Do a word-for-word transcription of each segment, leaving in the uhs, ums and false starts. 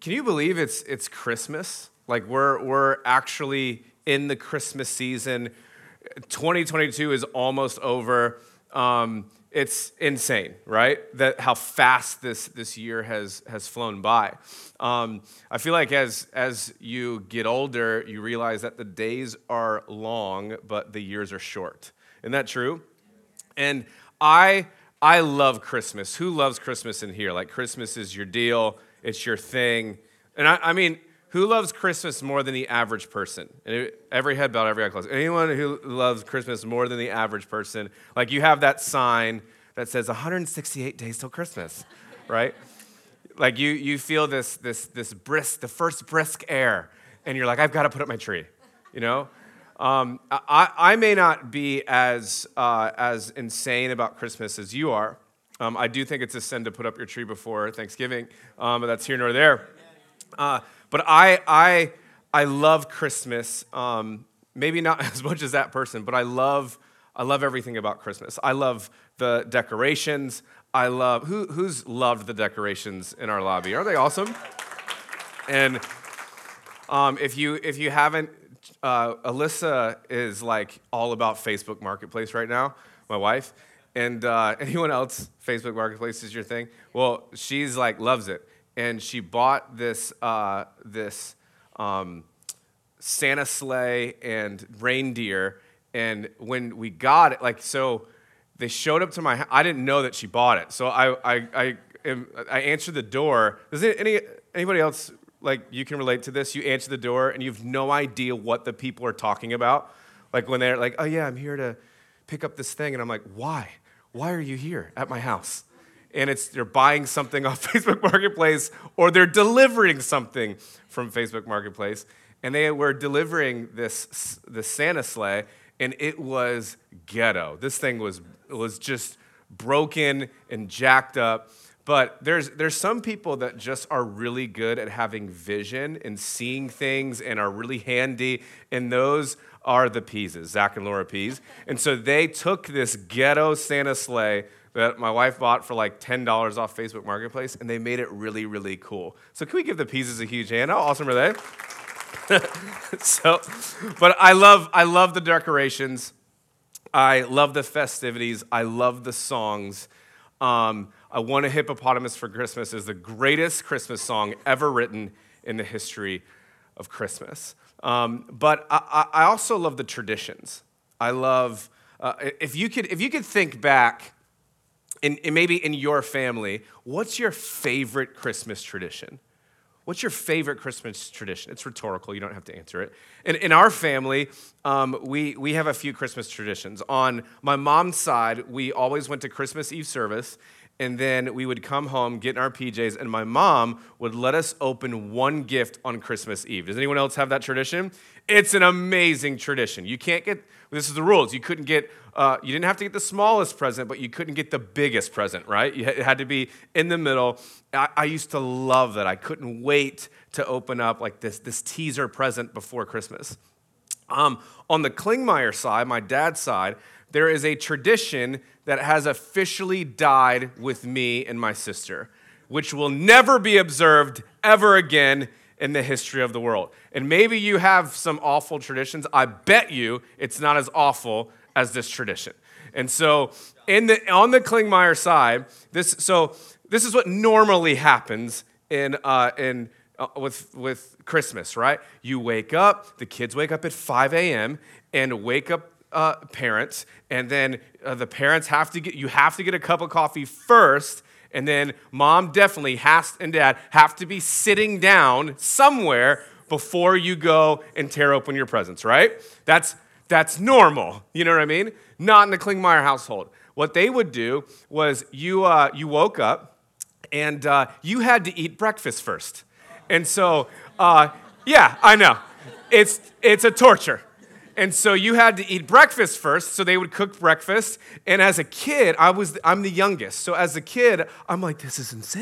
Can you believe it's it's Christmas? Like we're we're actually in the Christmas season. twenty twenty-two is almost over. Um, it's insane, right? That how fast this this year has has flown by. Um, I feel like as as you get older, you realize that the days are long, but the years are short. Isn't that true? And I I love Christmas. Who loves Christmas in here? Like Christmas is your deal. It's your thing. And I, I mean, who loves Christmas more than the average person? And every head bowed, every eye closed. Anyone who loves Christmas more than the average person? Like you have that sign that says one hundred sixty-eight days till Christmas, right? Like you you feel this this this brisk, the first brisk air, and you're like, I've got to put up my tree, you know? Um, I, I may not be as uh, as insane about Christmas as you are. Um, I do think it's a sin to put up your tree before Thanksgiving, um, but that's here nor there. Uh, but I I I love Christmas. Um, maybe not as much as that person, but I love I love everything about Christmas. I love the decorations. I love who who's loved the decorations in our lobby. Aren't they awesome? And um, if you if you haven't, uh, Alyssa is like all about Facebook Marketplace right now. My wife. And uh, anyone else, Facebook Marketplace is your thing? Well, she's like, loves it. And she bought this uh, this um, Santa sleigh and reindeer. And when we got it, like, so they showed up to my house. I didn't know that she bought it. So I I I, am, I answered the door. Does it, any anybody else, like, you can relate to this? You answer the door, and you have no idea what the people are talking about. Like, when they're like, oh, yeah, I'm here to pick up this thing. And I'm like, why? Why are you here at my house? And it's they're buying something off Facebook Marketplace, or they're delivering something from Facebook Marketplace. And they were delivering this this Santa sleigh, and it was ghetto. This thing was was just broken and jacked up. But there's there's some people that just are really good at having vision and seeing things and are really handy, and those are the Peases, Zach and Laura Pease. And so they took this ghetto Santa sleigh that my wife bought for like ten dollars off Facebook Marketplace, and they made it really, really cool. So can we give the Peases a huge hand? How awesome are they? so, but I love I love the decorations. I love the festivities. I love the songs. Um, I Want a Hippopotamus for Christmas is the greatest Christmas song ever written in the history of Christmas. Um, but I, I also love the traditions. I love, uh, if you could if you could think back, in, in maybe in your family, what's your favorite Christmas tradition? What's your favorite Christmas tradition? It's rhetorical. You don't have to answer it. In, in our family, um, we, we have a few Christmas traditions. On my mom's side, we always went to Christmas Eve service, and then we would come home, get in our P Js, and my mom would let us open one gift on Christmas Eve. Does anyone else have that tradition? It's an amazing tradition. You can't get, this is the rules. You couldn't get, uh, you didn't have to get the smallest present, but you couldn't get the biggest present, right? You, it had to be in the middle. I, I used to love that. I couldn't wait to open up like this, this teaser present before Christmas. Um, on the Klingmeyer side, my dad's side, there is a tradition that has officially died with me and my sister, which will never be observed ever again in the history of the world. And maybe you have some awful traditions. I bet you it's not as awful as this tradition. And so in the on the Klingmeyer side, this so this is what normally happens in uh, in uh, with with Christmas, right? You wake up, the kids wake up at five a.m. and wake up Uh, parents, and then uh, the parents have to get, you have to get a cup of coffee first, and then mom definitely has, and dad have to be sitting down somewhere before you go and tear open your presents, right? That's, that's normal, you know what I mean? Not in the Klingmeyer household. What they would do was you, uh, you woke up, and uh, you had to eat breakfast first. And so, uh, yeah, I know. It's, it's a torture. And so you had to eat breakfast first, so they would cook breakfast. And as a kid, I was, I'm the youngest. So as a kid, I'm like, this is insane.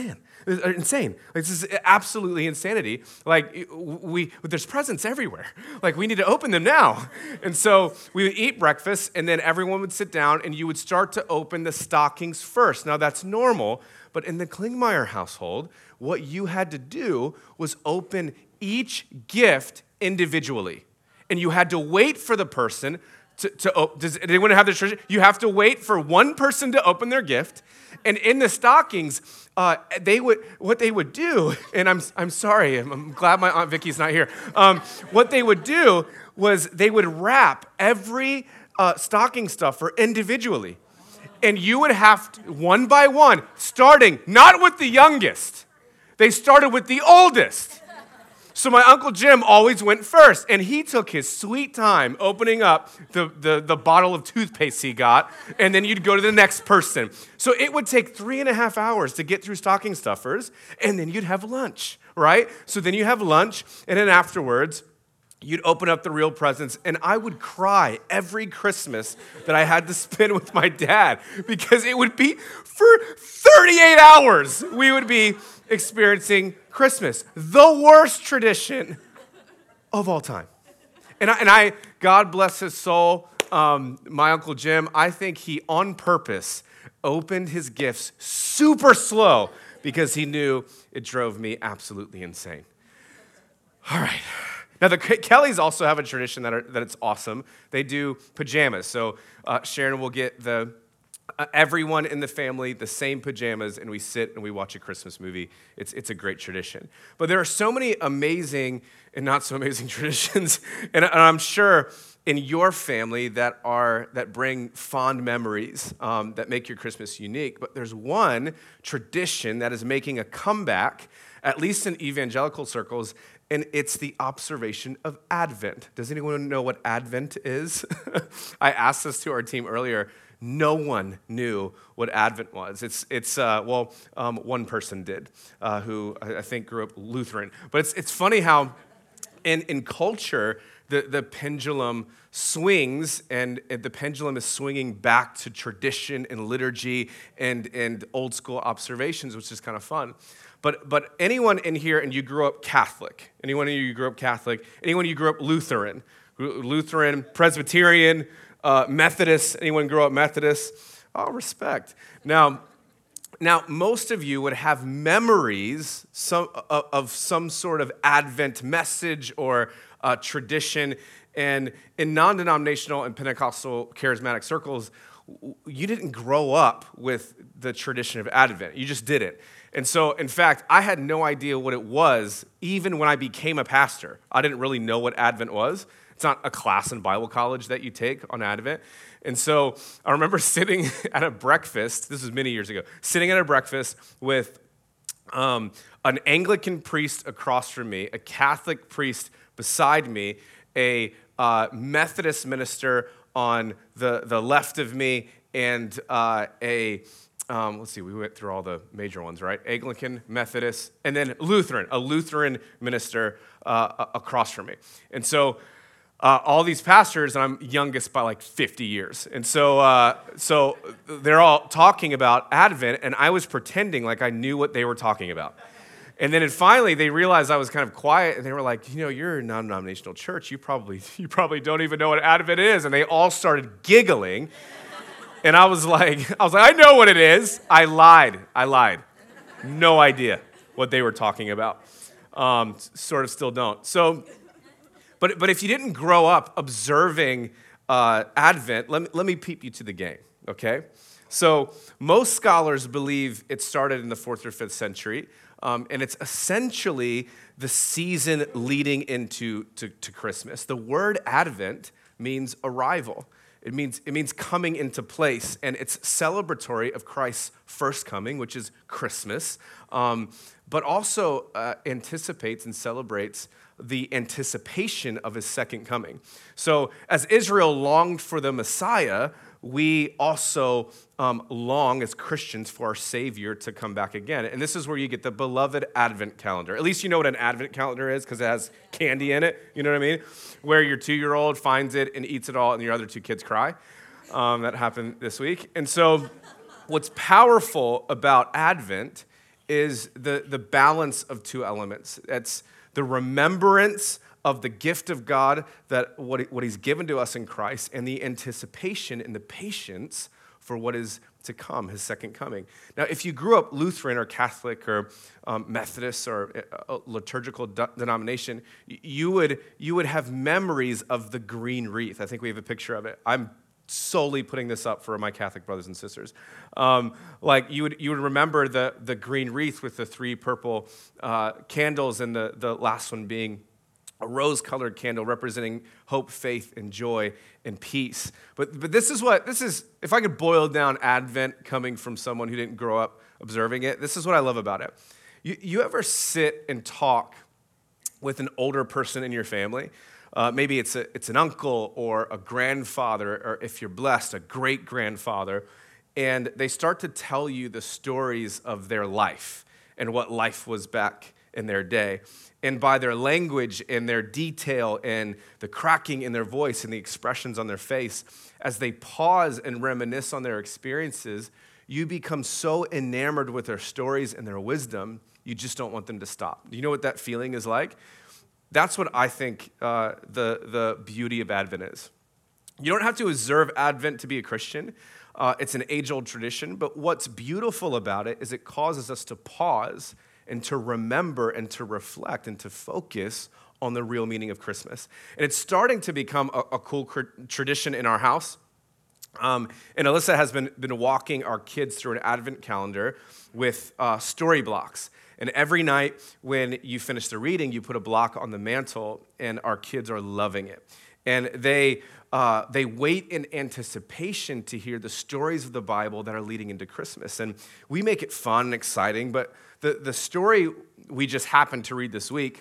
It's insane. Like, this is absolutely insanity. Like, we, there's presents everywhere. Like, we need to open them now. And so we would eat breakfast, and then everyone would sit down, and you would start to open the stockings first. Now, that's normal, but in the Klingmeyer household, what you had to do was open each gift individually. And you had to wait for the person to, to open. Does anyone have this tradition? You have to wait for one person to open their gift. And in the stockings, uh, they would what they would do, and I'm I'm sorry, I'm, I'm glad my Aunt Vicky's not here. Um, what they would do was they would wrap every uh, stocking stuffer individually. And you would have to, one by one, starting not with the youngest. They started with the oldest. So my Uncle Jim always went first, and he took his sweet time opening up the, the, the bottle of toothpaste he got, and then you'd go to the next person. So it would take three and a half hours to get through stocking stuffers, and then you'd have lunch, right? So then you have lunch, and then afterwards, you'd open up the real presents, and I would cry every Christmas that I had to spend with my dad, because it would be for thirty-eight hours we would be experiencing Christmas, the worst tradition of all time. And I, and I God bless his soul, um, my Uncle Jim, I think he on purpose opened his gifts super slow because he knew it drove me absolutely insane. All right. Now, the Kellys also have a tradition that, are, that it's awesome. They do pajamas. So uh, Sharon will get the uh, everyone in the family the same pajamas, and we sit and we watch a Christmas movie. It's, it's a great tradition. But there are so many amazing and not so amazing traditions, and, and I'm sure in your family that are that bring fond memories, um, that make your Christmas unique. But there's one tradition that is making a comeback, at least in evangelical circles, and it's the observation of Advent. Does anyone know what Advent is? I asked this to our team earlier. No one knew what Advent was. It's, it's uh, well, um, one person did, uh, who I think grew up Lutheran. But it's, it's funny how in, in culture, the, the pendulum swings, and the pendulum is swinging back to tradition and liturgy and, and old school observations, which is kind of fun. But but anyone in here, and you grew up Catholic, anyone of you grew up Catholic, anyone of you grew up Lutheran, Lutheran, Presbyterian, uh, Methodist, anyone grew up Methodist? Oh, respect. Now, now most of you would have memories some, uh, of some sort of Advent message or uh, tradition, and in non-denominational and Pentecostal charismatic circles, you didn't grow up with the tradition of Advent. You just didn't. And so, in fact, I had no idea what it was, even when I became a pastor. I didn't really know what Advent was. It's not a class in Bible college that you take on Advent. And so I remember sitting at a breakfast, this was many years ago, sitting at a breakfast with um, an Anglican priest across from me, a Catholic priest beside me, a uh, Methodist minister on the, the left of me, and uh, a... Um, let's see, we went through all the major ones, right? Anglican, Methodist, and then Lutheran, a Lutheran minister uh, across from me. And so uh, all these pastors, and I'm youngest by like fifty years. And so, uh, so they're all talking about Advent, and I was pretending like I knew what they were talking about. And then finally, they realized I was kind of quiet, and they were like, you know, you're a non-denominational church. You probably, you probably don't even know what Advent is. And they all started giggling. And I was like, I was like, I know what it is. I lied. I lied. No idea what they were talking about. Um, sort of still don't. So, but but if you didn't grow up observing uh, Advent, let me, let me peep you to the game, okay? So most scholars believe it started in the fourth or fifth century, um, and it's essentially the season leading into to, to Christmas. The word Advent means arrival. It means, it means coming into place, and it's celebratory of Christ's first coming, which is Christmas, um, but also uh, anticipates and celebrates the anticipation of his second coming. So as Israel longed for the Messiah, we also um, long as Christians for our Savior to come back again. And this is where you get the beloved Advent calendar. At least you know what an Advent calendar is because it has candy in it, you know what I mean? Where your two-year-old finds it and eats it all and your other two kids cry. Um, that happened this week. And so what's powerful about Advent is the, the balance of two elements. It's the remembrance of the gift of God, that what, he, what he's given to us in Christ, and the anticipation and the patience for what is to come, his second coming. Now, if you grew up Lutheran or Catholic or um, Methodist or a liturgical de- denomination, you would, you would have memories of the green wreath. I think we have a picture of it. I'm solely putting this up for my Catholic brothers and sisters. Um, like you would, you would remember the, the green wreath with the three purple uh, candles, and the, the last one being a rose-colored candle representing hope, faith, and joy and peace. But but this is what, this is, if I could boil down Advent coming from someone who didn't grow up observing it, this is what I love about it. You, you ever sit and talk with an older person in your family? Uh, maybe it's, a, it's an uncle or a grandfather, or if you're blessed, a great-grandfather, and they start to tell you the stories of their life and what life was back in their day. And by their language and their detail and the cracking in their voice and the expressions on their face, as they pause and reminisce on their experiences, you become so enamored with their stories and their wisdom, you just don't want them to stop. Do you know what that feeling is like? That's what I think uh, the, the beauty of Advent is. You don't have to observe Advent to be a Christian. Uh, it's an age-old tradition, but what's beautiful about it is it causes us to pause and to remember and to reflect and to focus on the real meaning of Christmas. And it's starting to become a, a cool cr- tradition in our house. Um, and Alyssa has been, been walking our kids through an Advent calendar with uh, story blocks. And every night when you finish the reading, you put a block on the mantle, and our kids are loving it. And they uh, they wait in anticipation to hear the stories of the Bible that are leading into Christmas. And we make it fun and exciting, but the, the story we just happened to read this week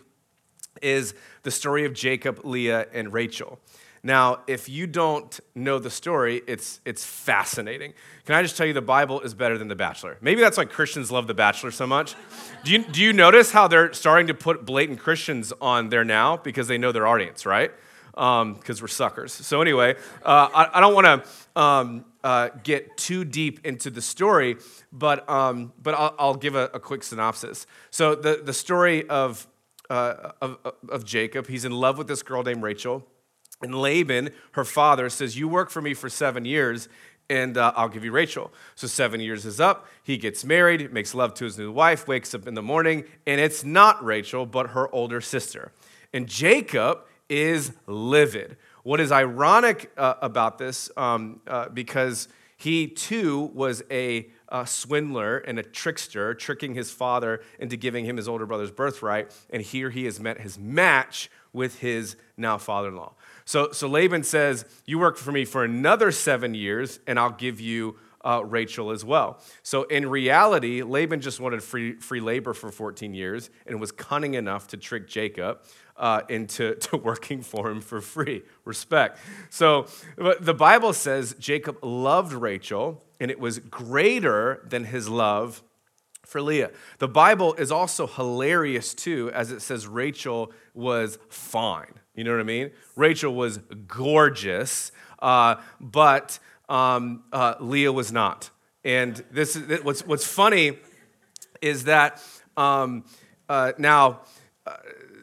is the story of Jacob, Leah, and Rachel. Now, if you don't know the story, it's it's fascinating. Can I just tell you, the Bible is better than The Bachelor? Maybe that's why Christians love The Bachelor so much. Do you, do you notice how they're starting to put blatant Christians on there now? Because they know their audience, right? Because um, we're suckers. So anyway, uh, I, I don't want to um, uh, get too deep into the story, but um, but I'll, I'll give a, a quick synopsis. So the, the story of, uh, of, of Jacob, he's in love with this girl named Rachel. And Laban, her father, says, you work for me for seven years, and uh, I'll give you Rachel. So seven years is up. He gets married, makes love to his new wife, wakes up in the morning, and it's not Rachel, but her older sister. And Jacob is livid. What is ironic uh, about this, um, uh, because he too was a uh, swindler and a trickster, tricking his father into giving him his older brother's birthright, and here he has met his match with his now father-in-law. So, so Laban says, you work for me for another seven years, and I'll give you uh, Rachel as well. So in reality, Laban just wanted free, free labor for fourteen years and was cunning enough to trick Jacob uh, into to working for him for free. Respect. So the Bible says Jacob loved Rachel, and it was greater than his love for Leah. The Bible is also hilarious too, as it says Rachel was fine. You know what I mean? Rachel was gorgeous, uh, but um, uh, Leah was not. And this is what's what's funny is that um, uh, now, uh,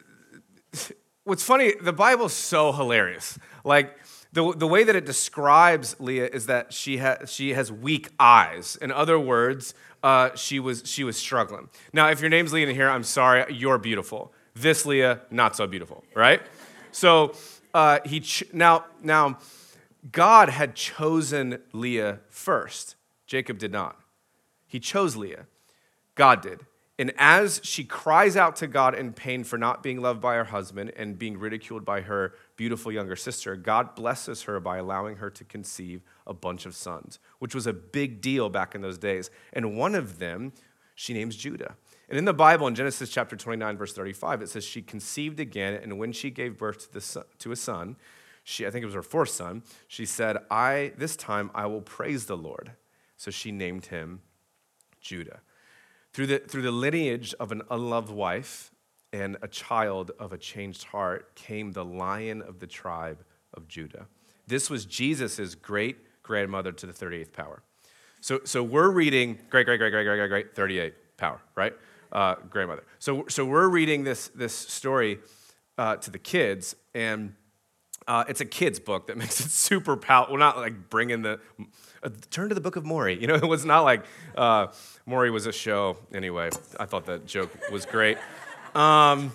what's funny, the Bible's so hilarious. Like the the way that it describes Leah is that she has she has weak eyes. In other words, uh, she was she was struggling. Now, if your name's Leah in here, I'm sorry, you're beautiful. This Leah, not so beautiful, right? So uh, he ch- now now God had chosen Leah first. Jacob did not. He chose Leah. God did. And as she cries out to God in pain for not being loved by her husband and being ridiculed by her beautiful younger sister, God blesses her by allowing her to conceive a bunch of sons, which was a big deal back in those days. And one of them, she names Judah. And in the Bible, in Genesis chapter twenty-nine, verse thirty-five, it says she conceived again, and when she gave birth to, the son, to a son, she, I think it was her fourth son, she said, "I this time I will praise the Lord." So she named him Judah. Through the, through the lineage of an unloved wife and a child of a changed heart came the Lion of the tribe of Judah. This was Jesus' great-grandmother to the thirty-eighth power. So, so we're reading, great, great, great, great, great, great, great, thirty-eight power, right? Uh, grandmother. So, so we're reading this, this story uh, to the kids, and uh, it's a kid's book that makes it super powerful. We're not like bringing the, uh, turn to the book of Maury. You know, it was not like uh, Maury was a show. Anyway, I thought that joke was great. Um,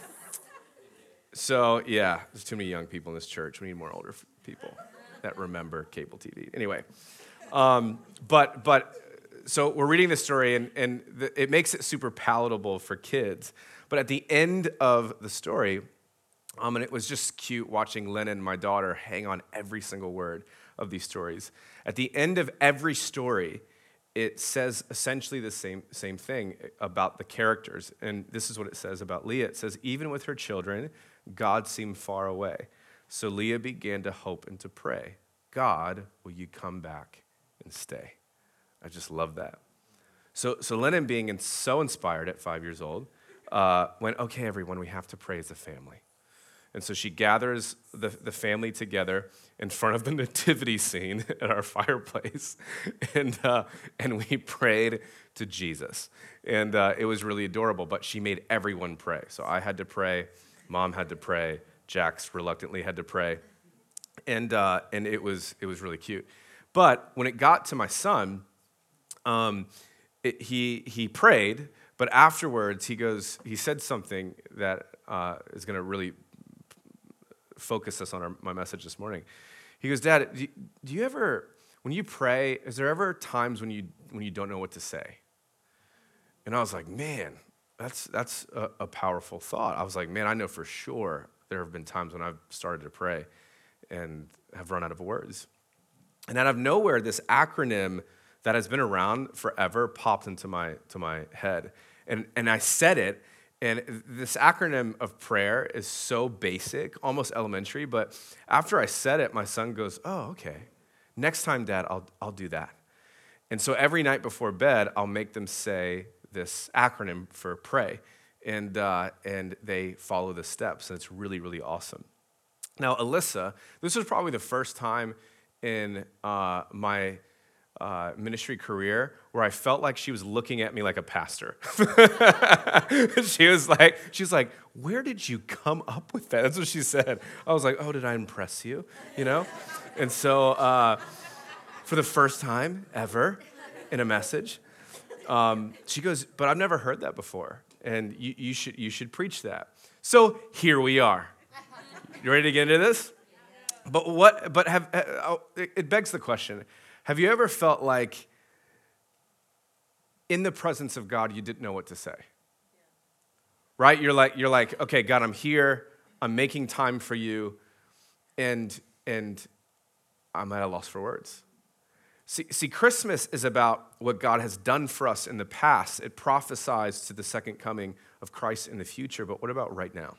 so, yeah, there's too many young people in this church. We need more older people that remember cable T V. Anyway, um, but, but, so we're reading this story, and, and the, it makes it super palatable for kids. But at the end of the story, um, and it was just cute watching Lennon, my daughter, hang on every single word of these stories. At the end of every story, it says essentially the same, same thing about the characters. And this is what it says about Leah. It says, even with her children, God seemed far away. So Leah began to hope and to pray, God, will you come back and stay? I just love that. So, so Lennon, being in, so inspired at five years old, uh, went, okay, everyone, we have to pray as a family. And so she gathers the, the family together in front of the nativity scene at our fireplace, and, uh, and we prayed to Jesus. And uh, it was really adorable, but she made everyone pray. So I had to pray, Mom had to pray, Jax reluctantly had to pray, and, uh, and it was, it was really cute. But when it got to my son, Um, it, he he prayed, but afterwards he goes. He said something that uh, is going to really focus us on our, my message this morning. He goes, Dad, do you, do you ever, when you pray, is there ever times when you when you don't know what to say? And I was like, man, that's that's a, a powerful thought. I was like, man, I know for sure there have been times when I've started to pray and have run out of words. And out of nowhere, this acronym that has been around forever popped into my to my head. And, and I said it, and this acronym of prayer is so basic, almost elementary, but after I said it, my son goes, oh, okay. Next time, Dad, I'll I'll do that. And so every night before bed, I'll make them say this acronym for pray, and uh, and they follow the steps, and it's really, really awesome. Now, Alyssa, this was probably the first time in uh, my Uh, ministry career where I felt like she was looking at me like a pastor. she was like, she was like, where did you come up with that? That's what she said. I was like, oh, did I impress you? You know? And so uh, for the first time ever in a message, um, she goes, but I've never heard that before, and you, you should you should preach that. So here we are. You ready to get into this? But what? But have uh, it begs the question. Have you ever felt like in the presence of God, you didn't know what to say? Yeah. Right? You're like, you're like, okay, God, I'm here. I'm making time for you. And, and I'm at a loss for words. See, see, Christmas is about what God has done for us in the past. It prophesies to the second coming of Christ in the future. But what about right now?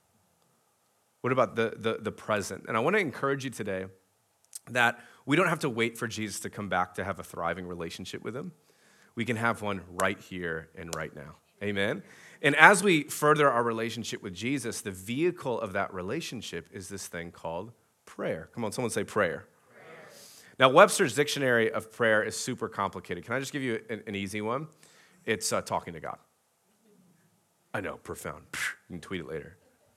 What about the, the, the present? And I want to encourage you today that we don't have to wait for Jesus to come back to have a thriving relationship with him. We can have one right here and right now. Amen? And as we further our relationship with Jesus, the vehicle of that relationship is this thing called prayer. Come on, someone say prayer. prayer. Now, Webster's Dictionary of Prayer is super complicated. Can I just give you an, an easy one? It's uh, talking to God. I know, profound. You can tweet it later.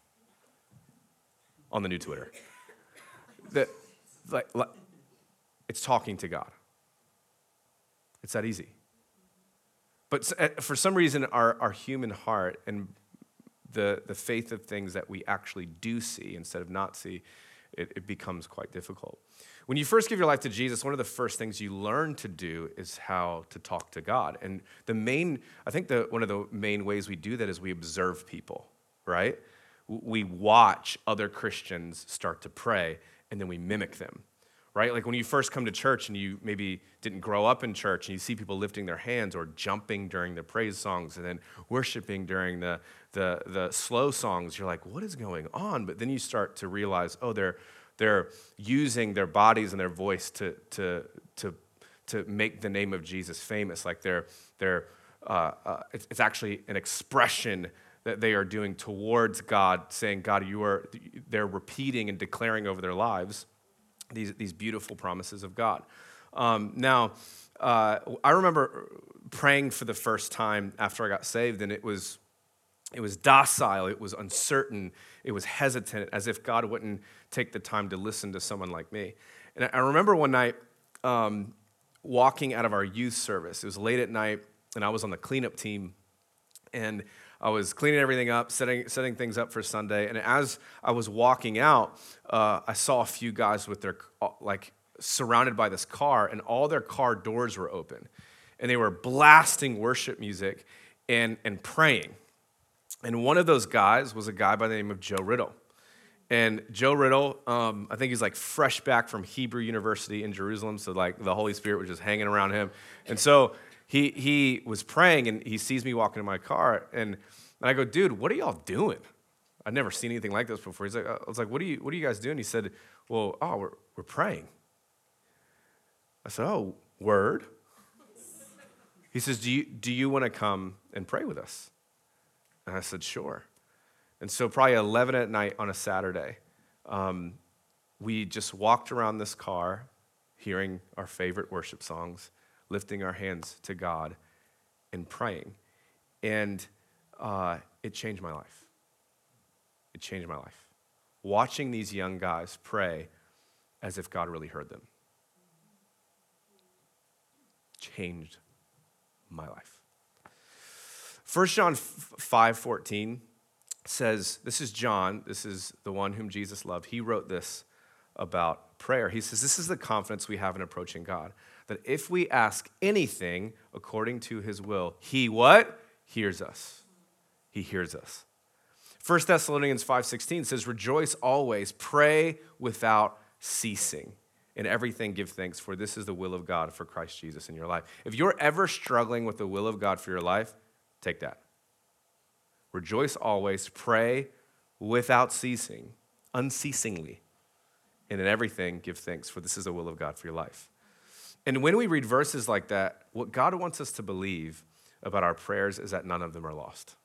On the new Twitter. The, like, like, it's talking to God. It's that easy. But for some reason, our, our human heart and the, the faith of things that we actually do see instead of not see, it, it becomes quite difficult. When you first give your life to Jesus, one of the first things you learn to do is how to talk to God. And the main, I think the, one of the main ways we do that is we observe people, right? We watch other Christians start to pray, and then we mimic them. Right? Like when you first come to church and you maybe didn't grow up in church and you see people lifting their hands or jumping during the praise songs and then worshiping during the, the, the slow songs, you're like, what is going on? But then you start to realize, oh, they're, they're using their bodies and their voice to, to, to, to make the name of Jesus famous. Like they're, they're, uh, uh, it's, it's actually an expression that they are doing towards God, saying, God, you are, they're repeating and declaring over their lives These, these beautiful promises of God. Um, now, uh, I remember praying for the first time after I got saved, and it was it was docile, it was uncertain, it was hesitant, as if God wouldn't take the time to listen to someone like me. And I remember one night um, walking out of our youth service. It was late at night, and I was on the cleanup team, and I was cleaning everything up, setting setting things up for Sunday. And as I was walking out, uh, I saw a few guys with their like surrounded by this car, and all their car doors were open, and they were blasting worship music and and praying. And one of those guys was a guy by the name of Joe Riddle. And Joe Riddle, um, I think he's like fresh back from Hebrew University in Jerusalem, so like the Holy Spirit was just hanging around him. And so he he was praying, and he sees me walking in my car, and, and I go, dude, what are y'all doing? I'd never seen anything like this before. He's like, I was like, what are you what are you guys doing? He said, well, oh, we're we're praying. I said, oh, word? He says, do you do you want to come and pray with us? And I said, sure. And so probably eleven at night on a Saturday, um, we just walked around this car, hearing our favorite worship songs, lifting our hands to God, and praying. And uh, it changed my life. It changed my life. Watching these young guys pray as if God really heard them changed my life. First John five fourteen says, this is John, this is the one whom Jesus loved. He wrote this about prayer. He says, this is the confidence we have in approaching God, that if we ask anything according to his will, he what? Hears us. He hears us. First Thessalonians five sixteen says, rejoice always, pray without ceasing. In everything give thanks, for this is the will of God for Christ Jesus in your life. If you're ever struggling with the will of God for your life, take that. Rejoice always, pray without ceasing, unceasingly. And in everything, give thanks, for this is the will of God for your life. And when we read verses like that, what God wants us to believe about our prayers is that none of them are lost.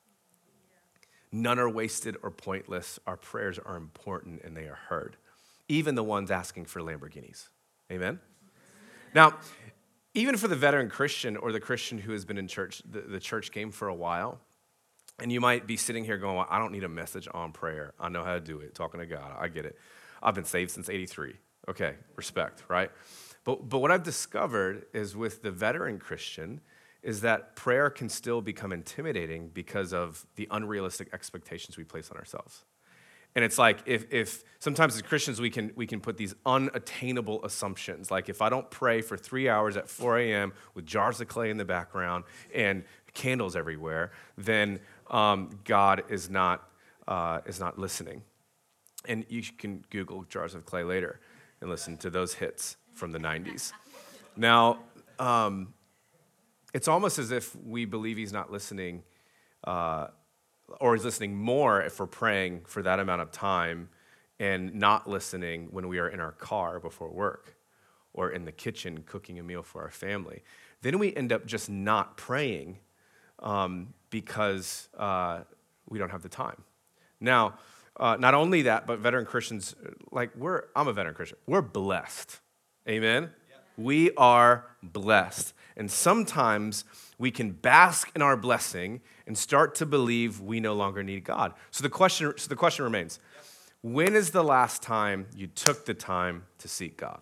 None are wasted or pointless. Our prayers are important and they are heard. Even the ones asking for Lamborghinis. Amen? Now, even for the veteran Christian or the Christian who has been in church, the, the church game for a while, and you might be sitting here going, well, I don't need a message on prayer. I know how to do it, talking to God. I get it. I've been saved since eighty-three. Okay, respect, right? But, but what I've discovered is with the veteran Christian is that prayer can still become intimidating because of the unrealistic expectations we place on ourselves. And it's like if, if sometimes as Christians we can we can put these unattainable assumptions. Like if I don't pray for three hours at four a.m. with jars of clay in the background and candles everywhere, then um, God is not uh, is not listening. And you can Google jars of clay later and listen to those hits from the nineties. Now, um, it's almost as if we believe he's not listening uh, or he's listening more if we're praying for that amount of time and not listening when we are in our car before work or in the kitchen cooking a meal for our family. Then we end up just not praying um, because uh, we don't have the time. Now, uh, not only that, but veteran Christians, like we're, I'm a veteran Christian, we're blessed. Amen? Yep. We are blessed. And sometimes we can bask in our blessing and start to believe we no longer need God. So the question, so the question remains, yep. When is the last time you took the time to seek God?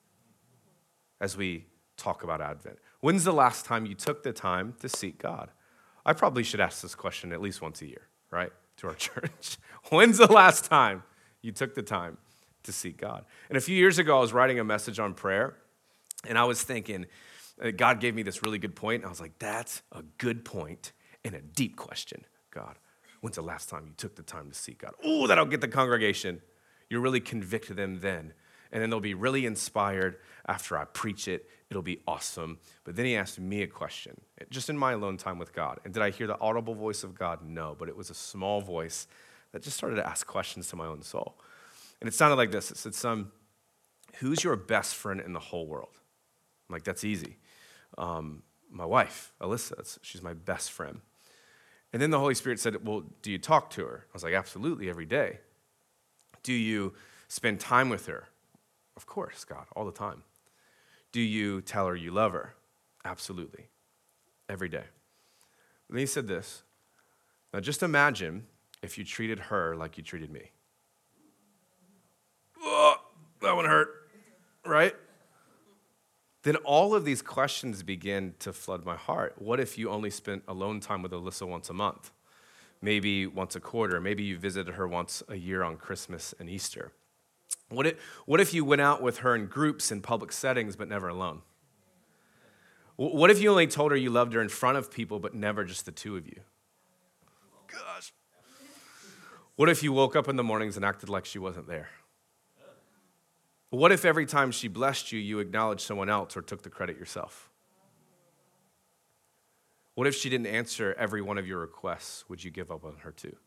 As we talk about Advent. When's the last time you took the time to seek God? I probably should ask this question at least once a year, right, to our church. When's the last time you took the time to seek God? And a few years ago, I was writing a message on prayer, and I was thinking, God gave me this really good point. And I was like, that's a good point and a deep question, God. When's the last time you took the time to seek God? Oh, that'll get the congregation. You really convict them then. And then they'll be really inspired after I preach it. It'll be awesome. But then he asked me a question, just in my alone time with God. And did I hear the audible voice of God? No, but it was a small voice that just started to ask questions to my own soul. And it sounded like this. It said, son, who's your best friend in the whole world? I'm like, that's easy. Um, my wife, Alyssa, that's, she's my best friend. And then the Holy Spirit said, well, do you talk to her? I was like, absolutely, every day. Do you spend time with her? Of course, God, all the time. Do you tell her you love her? Absolutely. every day. Then he said this. Now just imagine if you treated her like you treated me. Oh, that one hurt, right? Then all of these questions begin to flood my heart. What if you only spent alone time with Alyssa once a month? Maybe once a quarter. Maybe you visited her once a year on Christmas and Easter. What if, what if you went out with her in groups in public settings but never alone? What if you only told her you loved her in front of people but never just the two of you? Gosh. What if you woke up in the mornings and acted like she wasn't there? What if every time she blessed you, you acknowledged someone else or took the credit yourself? What if she didn't answer every one of your requests? Would you give up on her too?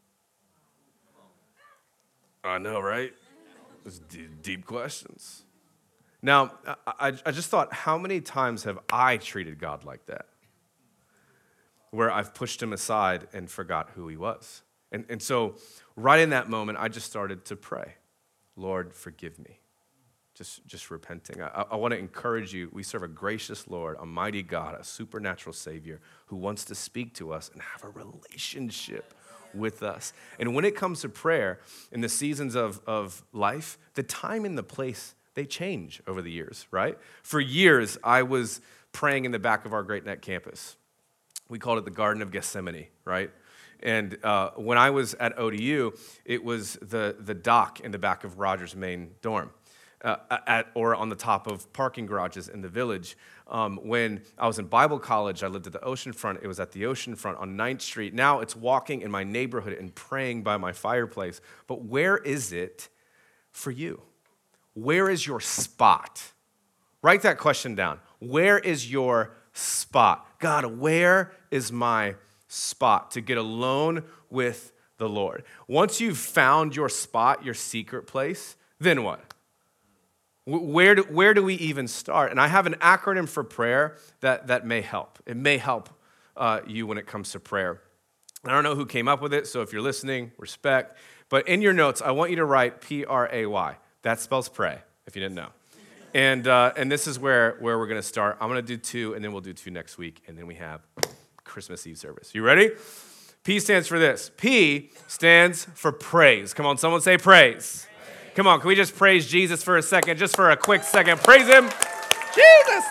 I know, right? Those deep questions. Now, I, I just thought, how many times have I treated God like that? Where I've pushed him aside and forgot who he was. And, and so right in that moment, I just started to pray. Lord, forgive me. Just, just repenting. I, I want to encourage you. We serve a gracious Lord, a mighty God, a supernatural Savior who wants to speak to us and have a relationship with us. And when it comes to prayer, in the seasons of, of life, the time and the place, they change over the years, right? For years, I was praying in the back of our Great Neck campus. We called it the Garden of Gethsemane, right? And uh, when I was at O D U, it was the, the dock in the back of Rogers' main dorm. Uh, at or on the top of parking garages in the village. Um, when I was in Bible college, I lived at the ocean front. It was at the ocean front on ninth street. Now it's walking in my neighborhood and praying by my fireplace. But where is it for you? Where is your spot? Write that question down. Where is your spot? God, where is my spot to get alone with the Lord? Once you've found your spot, your secret place, then what? Where do, where do we even start? And I have an acronym for prayer that, that may help. It may help uh, you when it comes to prayer. I don't know who came up with it, so if you're listening, respect. But in your notes, I want you to write P R A Y. That spells pray, if you didn't know. And uh, and this is where, where we're going to start. I'm going to do two, and then we'll do two next week, and then we have Christmas Eve service. You ready? P stands for this. P stands for praise. Come on, someone say praise. Come on, can we just praise Jesus for a second, just for a quick second? Praise him. Jesus,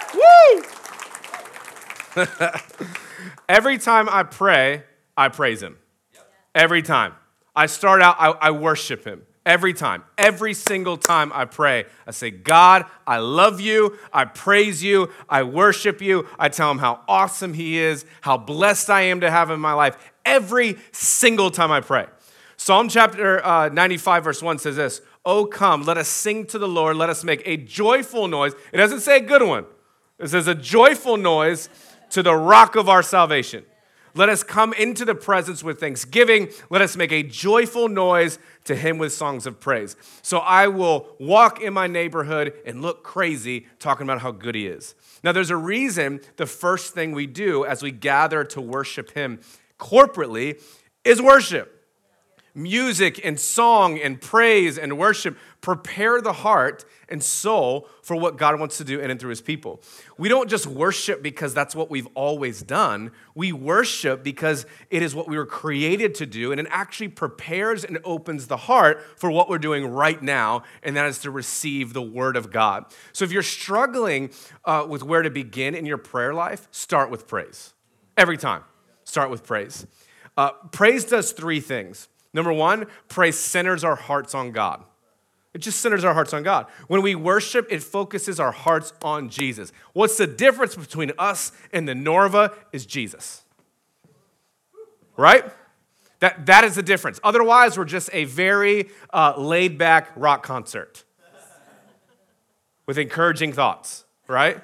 woo! Every time I pray, I praise him. Every time. I start out, I, I worship him. Every time. Every single time I pray, I say, God, I love you. I praise you. I worship you. I tell him how awesome he is, how blessed I am to have him in my life. Every single time I pray. Psalm chapter uh, ninety-five, verse one says this, "Oh, come, let us sing to the Lord. Let us make a joyful noise." It doesn't say a good one. It says a joyful noise to the rock of our salvation. Let us come into the presence with thanksgiving. Let us make a joyful noise to him with songs of praise. So I will walk in my neighborhood and look crazy talking about how good he is. Now, there's a reason the first thing we do as we gather to worship him corporately is worship. Music and song and praise and worship prepare the heart and soul for what God wants to do in and through his people. We don't just worship because that's what we've always done. We worship because it is what we were created to do, and it actually prepares and opens the heart for what we're doing right now, and that is to receive the word of God. So if you're struggling uh, with where to begin in your prayer life, start with praise. Every time, start with praise. Uh, praise does three things. Number one, praise centers our hearts on God. It just centers our hearts on God. When we worship, it focuses our hearts on Jesus. What's the difference between us and the Norva is Jesus. Right? That, that is the difference. Otherwise, we're just a very uh, laid-back rock concert with encouraging thoughts, right?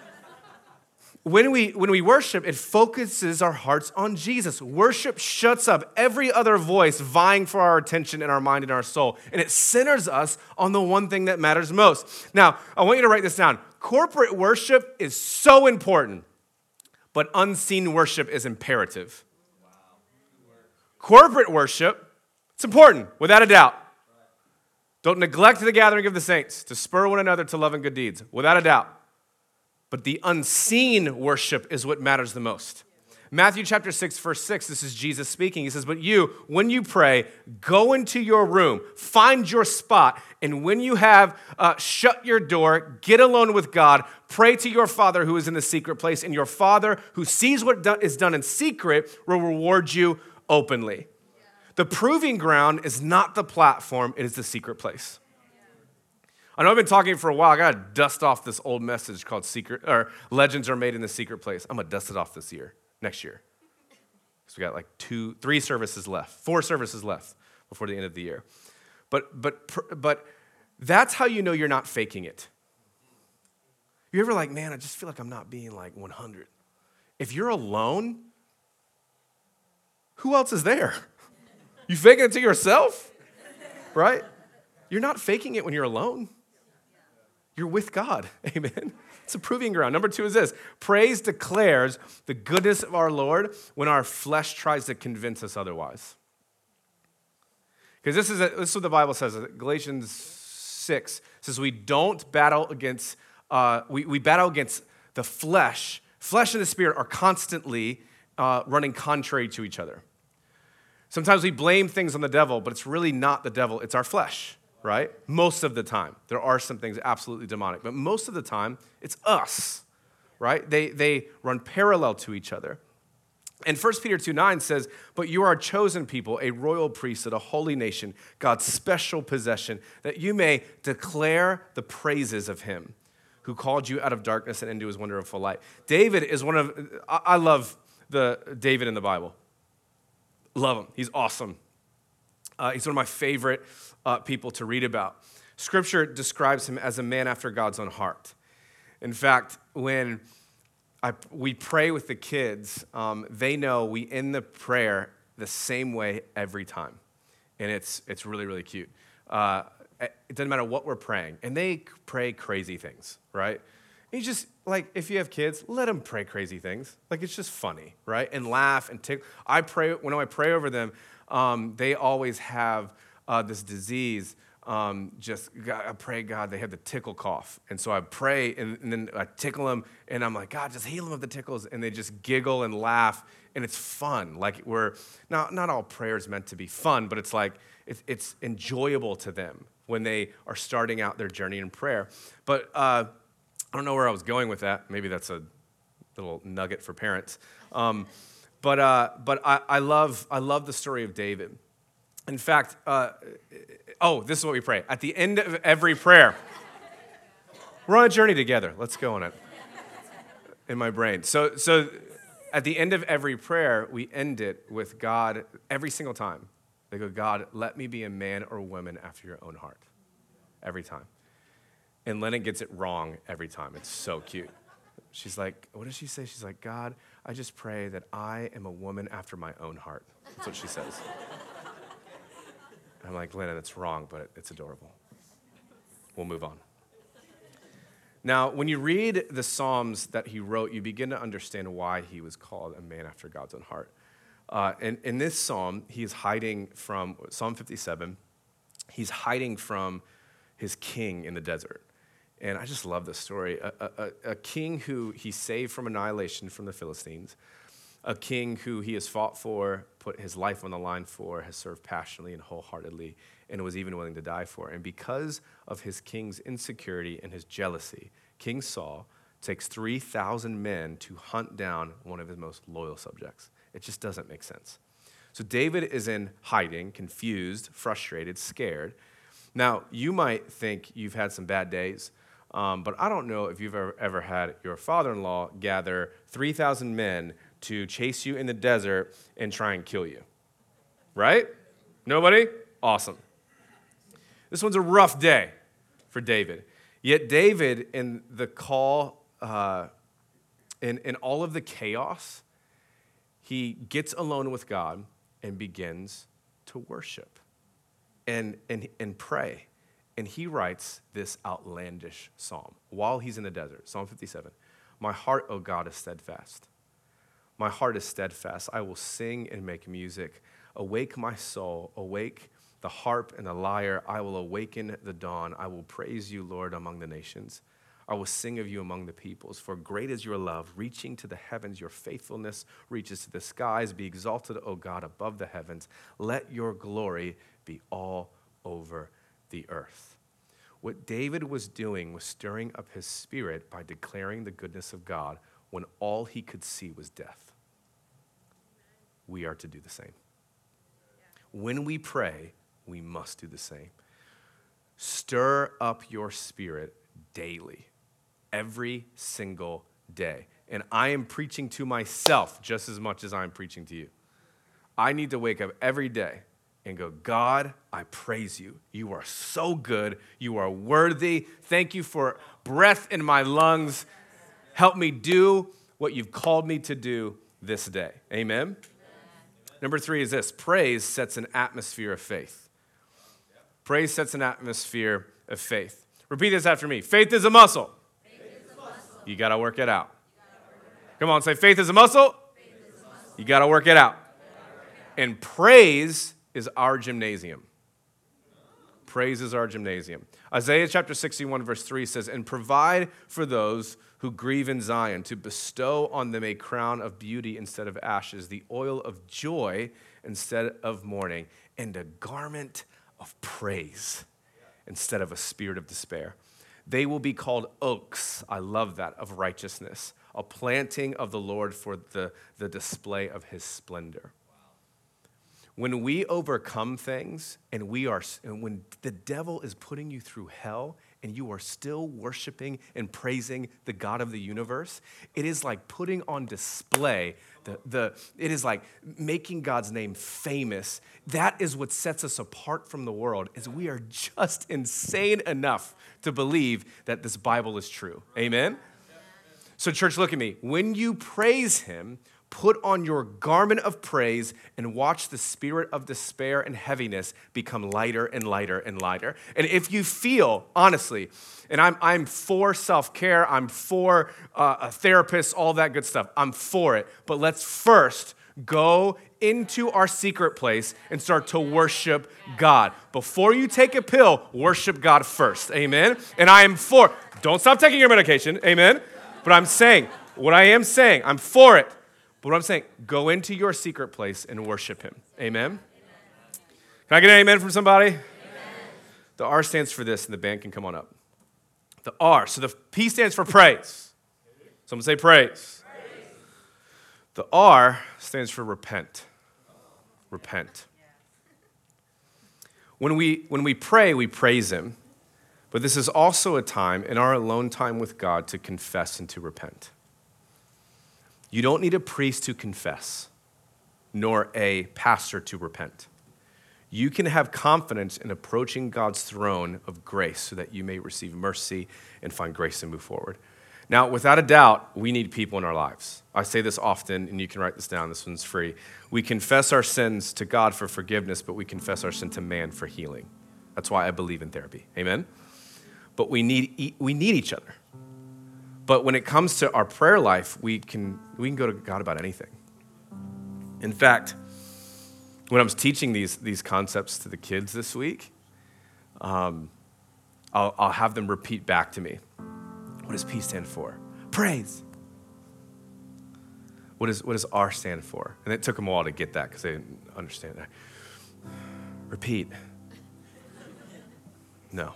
When we, when we worship, it focuses our hearts on Jesus. Worship shuts up every other voice vying for our attention in our mind and our soul, and it centers us on the one thing that matters most. Now, I want you to write this down. Corporate worship is so important, but unseen worship is imperative. Corporate worship, it's important, without a doubt. Don't neglect the gathering of the saints, to spur one another to love and good deeds, without a doubt. But the unseen worship is what matters the most. Matthew chapter six, verse six, this is Jesus speaking. He says, but you, when you pray, go into your room, find your spot, and when you have uh, shut your door, get alone with God, pray to your Father who is in the secret place, and your Father who sees what do- is done in secret will reward you openly. The proving ground is not the platform, it is the secret place. I know I've been talking for a while. I got to dust off this old message called Secret, or Legends Are Made in the Secret Place. I'm going to dust it off this year, next year. So we got like two, three services left, four services left before the end of the year. But, but, but that's how you know you're not faking it. You ever like, man, I just feel like I'm not being like one hundred. If you're alone, who else is there? You faking it to yourself, right? You're not faking it when you're alone. You're with God, amen? It's a proving ground. Number two is this. Praise declares the goodness of our Lord when our flesh tries to convince us otherwise. Because this is, a, this is what the Bible says. Galatians six says we don't battle against, uh, we, we battle against the flesh. Flesh and the spirit are constantly uh, running contrary to each other. Sometimes we blame things on the devil, but it's really not the devil, it's our flesh. Right? Most of the time. There are some things absolutely demonic, but most of the time, it's us, right? They, they run parallel to each other. And First Peter two nine says, but you are a chosen people, a royal priesthood, a holy nation, God's special possession, that you may declare the praises of him who called you out of darkness and into his wonderful light. David is one of, I love the David in the Bible. Love him. He's awesome. Uh, he's one of my favorite uh, people to read about. Scripture describes him as a man after God's own heart. In fact, when I, we pray with the kids, um, they know we end the prayer the same way every time. And it's it's really, really cute. Uh, it doesn't matter what we're praying. And they pray crazy things, right? And you just, like, if you have kids, let them pray crazy things. Like, it's just funny, right? And laugh and tickle. I pray, when I pray over them, Um, they always have uh, this disease. Um, just God, I pray, God, they have the tickle cough, and so I pray, and, and then I tickle them, and I'm like, God, just heal them of the tickles, and they just giggle and laugh, and it's fun. Like we're not not all prayer is meant to be fun, but it's like it's, it's enjoyable to them when they are starting out their journey in prayer. But uh, I don't know where I was going with that. Maybe that's a little nugget for parents. Um, But uh, but I, I love I love the story of David. In fact, uh, oh, this is what we pray. At the end of every prayer, we're on a journey together. Let's go on it. In my brain. So so at the end of every prayer, we end it with God every single time. They go, God, let me be a man or woman after your own heart. Every time. And Lennon gets it wrong every time. It's so cute. She's like, what does she say? She's like, God, I just pray that I am a woman after my own heart. That's what she says. I'm like, Lennon, that's wrong, but it's adorable. We'll move on. Now, when you read the Psalms that he wrote, you begin to understand why he was called a man after God's own heart. Uh, and in this psalm, he is hiding from, Psalm fifty-seven, he's hiding from his king in the desert. And I just love this story. A, a, a king who he saved from annihilation from the Philistines, a king who he has fought for, put his life on the line for, has served passionately and wholeheartedly, and was even willing to die for. And because of his king's insecurity and his jealousy, King Saul takes three thousand men to hunt down one of his most loyal subjects. It just doesn't make sense. So David is in hiding, confused, frustrated, scared. Now, you might think you've had some bad days, um, but I don't know if you've ever, ever had your father-in-law gather three thousand men to chase you in the desert and try and kill you. Right? Nobody? Awesome. This one's a rough day for David. Yet David, in the call, uh, in, in all of the chaos, he gets alone with God and begins to worship and, and, and pray. And he writes this outlandish psalm while he's in the desert, Psalm fifty-seven. My heart, O God, is steadfast. My heart is steadfast. I will sing and make music. Awake my soul. Awake the harp and the lyre. I will awaken the dawn. I will praise you, Lord, among the nations. I will sing of you among the peoples, for great is your love, reaching to the heavens. Your faithfulness reaches to the skies. Be exalted, O God, above the heavens. Let your glory be all over the earth. What David was doing was stirring up his spirit by declaring the goodness of God when all he could see was death. We are to do the same. When we pray, we must do the same. Stir up your spirit daily, every single day. And I am preaching to myself just as much as I'm preaching to you. I need to wake up every day and go, God, I praise you. You are so good. You are worthy. Thank you for breath in my lungs. Help me do what you've called me to do this day. Amen? Amen. Number three is this. Praise sets an atmosphere of faith. Praise sets an atmosphere of faith. Repeat this after me. Faith is a muscle. Faith is a muscle. You got to work it out. Come on, say faith is a muscle. Faith is a muscle. You got to work it out. And praise is our gymnasium. Praise is our gymnasium. Isaiah chapter sixty-one verse three says, and provide for those who grieve in Zion, to bestow on them a crown of beauty instead of ashes, the oil of joy instead of mourning, and a garment of praise instead of a spirit of despair. They will be called oaks, I love that, of righteousness, a planting of the Lord for the, the display of his splendor. When we overcome things and we are, and when the devil is putting you through hell and you are still worshiping and praising the God of the universe, it is like putting on display the, the it is like making God's name famous. That is what sets us apart from the world, is we are just insane enough to believe that this Bible is true. Amen? So church, look at me. When you praise him, put on your garment of praise and watch the spirit of despair and heaviness become lighter and lighter and lighter. And if you feel, honestly, and I'm, I'm for self-care, I'm for uh, a therapist, all that good stuff. I'm for it. But let's first go into our secret place and start to worship God. Before you take a pill, worship God first. Amen? And I am for, don't stop taking your medication. Amen? But I'm saying, what I am saying, I'm for it. But what I'm saying, go into your secret place and worship him. Amen? Amen. Can I get an amen from somebody? Amen. The R stands for this, and the band can come on up. The R. So the P stands for praise. Someone say praise. Praise. The R stands for repent. Repent. When we, when we pray, we praise him. But this is also a time in our alone time with God to confess and to repent. You don't need a priest to confess, nor a pastor to repent. You can have confidence in approaching God's throne of grace so that you may receive mercy and find grace to move forward. Now, without a doubt, we need people in our lives. I say this often, and you can write this down. This one's free. We confess our sins to God for forgiveness, but we confess our sin to man for healing. That's why I believe in therapy. Amen? But we need, we need each other. But when it comes to our prayer life, we can we can go to God about anything. In fact, when I was teaching these, these concepts to the kids this week, um, I'll, I'll have them repeat back to me. What does P stand for? Praise. What, is, what does R stand for? And it took them a while to get that because they didn't understand that. Repeat. No.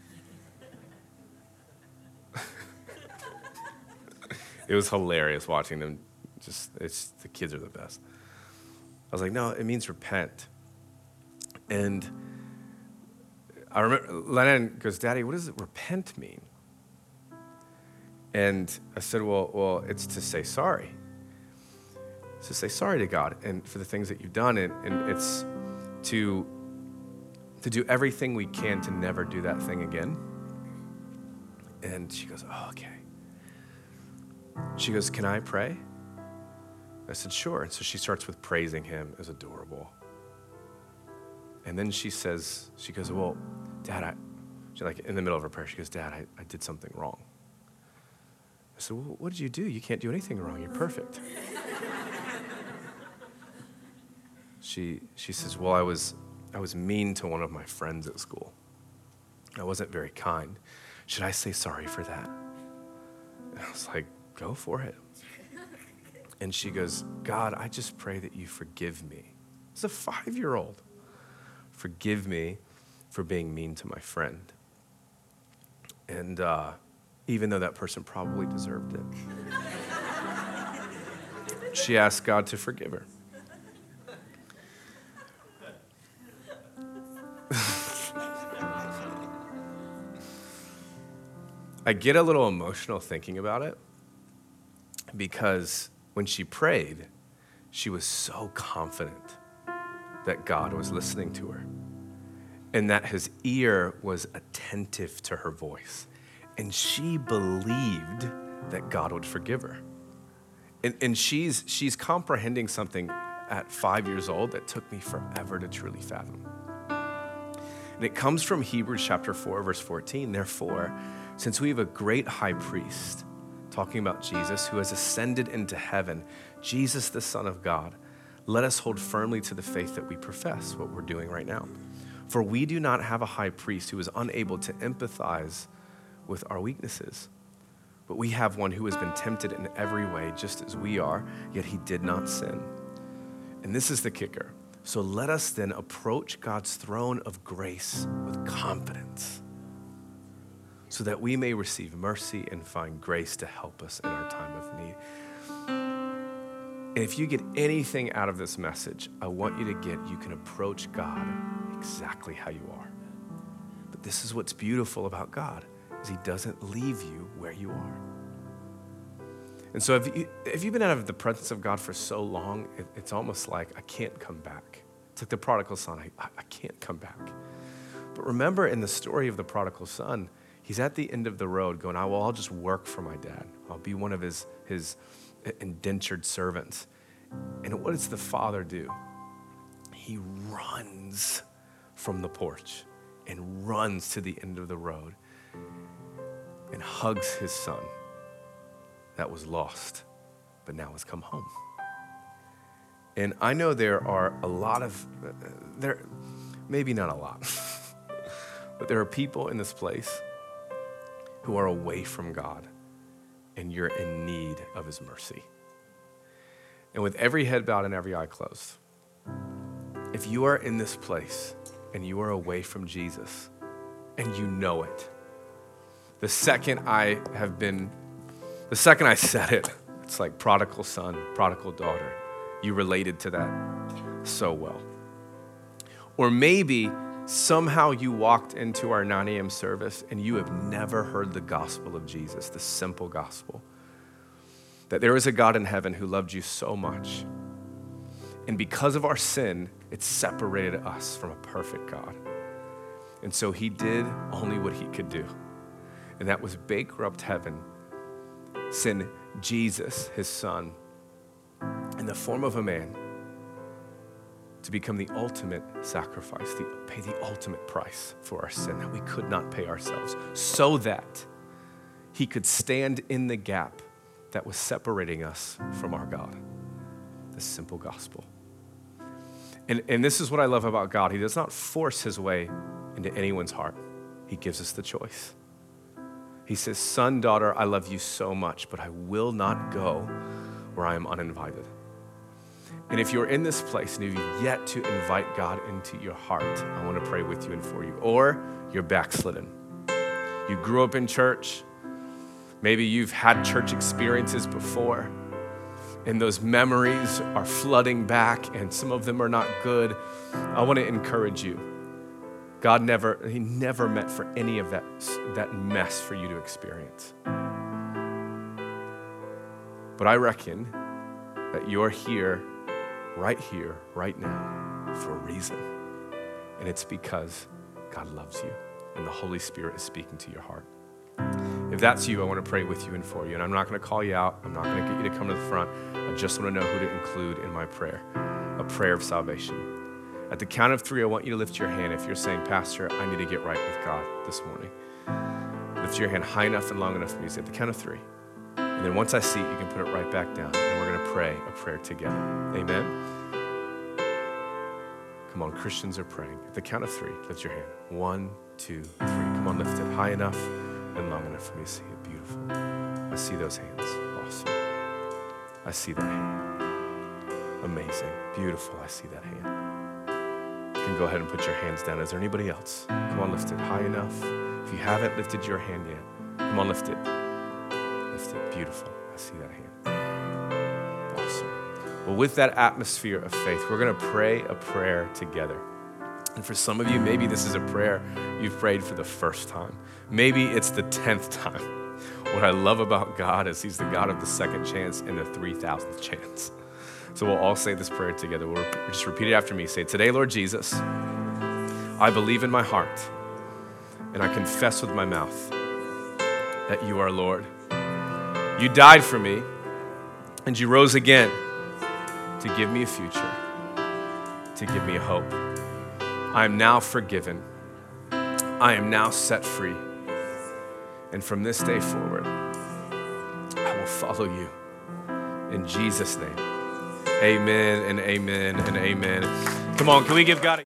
It was hilarious watching them. Just, it's the kids are the best. I was like, no, it means repent. And I remember Lennon goes, Daddy, what does it repent mean? And I said, well, well, it's to say sorry. It's to say sorry to God and for the things that you've done, and, and it's to to do everything we can to never do that thing again. And she goes, oh, okay. She goes, can I pray? I said, sure. And so she starts with praising him. It was adorable. And then she says, she goes, well, Dad, I, she's like in the middle of her prayer, she goes, Dad, I, I did something wrong. I said, well, what did you do? You can't do anything wrong. You're perfect. she she says, well, I was I was mean to one of my friends at school. I wasn't very kind. Should I say sorry for that? And I was like, go for it. And she goes, God, I just pray that you forgive me. It's a five-year-old. Forgive me for being mean to my friend. And uh, even though that person probably deserved it, she asked God to forgive her. I get a little emotional thinking about it because when she prayed, she was so confident that God was listening to her and that his ear was attentive to her voice. And she believed that God would forgive her. And, and she's, she's comprehending something at five years old that took me forever to truly fathom. And it comes from Hebrews chapter four, verse fourteen. Therefore, since we have a great high priest, talking about Jesus, who has ascended into heaven, Jesus, the Son of God, let us hold firmly to the faith that we profess, what we're doing right now. For we do not have a high priest who is unable to empathize with our weaknesses, but we have one who has been tempted in every way, just as we are, yet he did not sin. And this is the kicker. So let us then approach God's throne of grace with confidence, so that we may receive mercy and find grace to help us in our time of need. And if you get anything out of this message, I want you to get, you can approach God exactly how you are. But this is what's beautiful about God, is he doesn't leave you where you are. And so if, you, if you've been out of the presence of God for so long, it, it's almost like, I can't come back. It's like the prodigal son, I, I can't come back. But remember in the story of the prodigal son, he's at the end of the road going, oh, well, I'll just work for my dad. I'll be one of his, his indentured servants. And what does the father do? He runs from the porch and runs to the end of the road and hugs his son that was lost, but now has come home. And I know there are a lot of, there, maybe not a lot, but there are people in this place who are away from God, and you're in need of his mercy. And with every head bowed and every eye closed, if you are in this place and you are away from Jesus and you know it, the second I have been, the second I said it, it's like prodigal son, prodigal daughter. You related to that so well. Or maybe somehow you walked into our nine a.m. service and you have never heard the gospel of Jesus, the simple gospel, that there is a God in heaven who loved you so much. And because of our sin, it separated us from a perfect God. And so he did only what he could do. And that was bankrupt heaven, send Jesus, his son, in the form of a man to become the ultimate sacrifice, to pay the ultimate price for our sin that we could not pay ourselves, so that he could stand in the gap that was separating us from our God. The simple gospel. And, and this is what I love about God. He does not force his way into anyone's heart. He gives us the choice. He says, son, daughter, I love you so much, but I will not go where I am uninvited. And if you're in this place and you've yet to invite God into your heart, I want to pray with you and for you. Or you're backslidden. You grew up in church. Maybe you've had church experiences before, and those memories are flooding back, and some of them are not good. I want to encourage you. God never, he never meant for any of that, that mess for you to experience. But I reckon that you're here, right here, right now, for a reason. And it's because God loves you, and the Holy Spirit is speaking to your heart. If that's you, I want to pray with you and for you. And I'm not going to call you out. I'm not going to get you to come to the front. I just want to know who to include in my prayer, a prayer of salvation. At the count of three, I want you to lift your hand if you're saying, Pastor, I need to get right with God this morning. Lift your hand high enough and long enough for me to say, at the count of three. And then once I see it, you can put it right back down. And we're going to pray a prayer together. Amen? Come on, Christians are praying. At the count of three, lift your hand. One, two, three. Come on, lift it high enough and long enough for me to see it. Beautiful. I see those hands. Awesome. I see that hand. Amazing. Beautiful. I see that hand. You can go ahead and put your hands down. Is there anybody else? Come on, lift it high enough. If you haven't lifted your hand yet, come on, lift it. Lift it. Beautiful. I see that hand. Awesome. Well, with that atmosphere of faith, we're going to pray a prayer together. And for some of you, maybe this is a prayer you've prayed for the first time. Maybe it's the tenth time. What I love about God is he's the God of the second chance and the three thousandth chance. So we'll all say this prayer together. We'll just repeat it after me. Say, today, Lord Jesus, I believe in my heart and I confess with my mouth that you are Lord. You died for me and you rose again to give me a future, to give me a hope. I am now forgiven. I am now set free. And from this day forward, I will follow you. In Jesus' name, amen and amen and amen. Come on, can we give God a